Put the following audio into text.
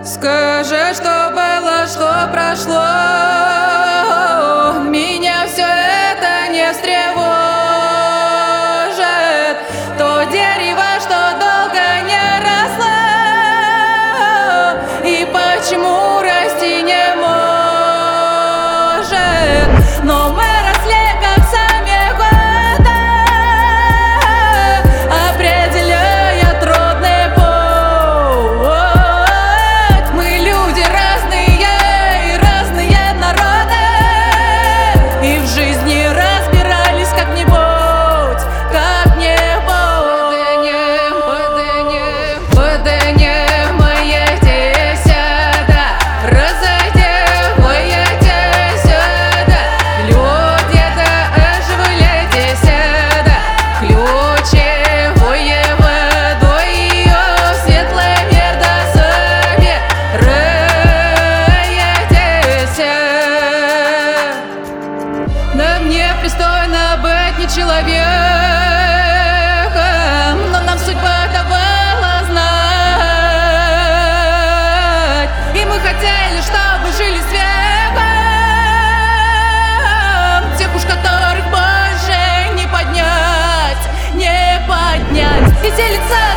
Скажи, что было, что прошло. Меня все это не встревожит. То дерево, что долго не росло, и почему расти не может. Но мы росли, как сами годы, определяя трудный путь. Мы люди разные и разные народы, и в жизни разбирались как-нибудь, поднимем мои сюда, разойдем мои сюда, люди-то оживляйте сюда, ключевое водой ее светлый мир до собираетесь. Да мне пристойно быть не человеком, но нам судьба давала знать, и мы хотели, чтобы жили с веком, тех уж которых больше не поднять, не поднять. Виселица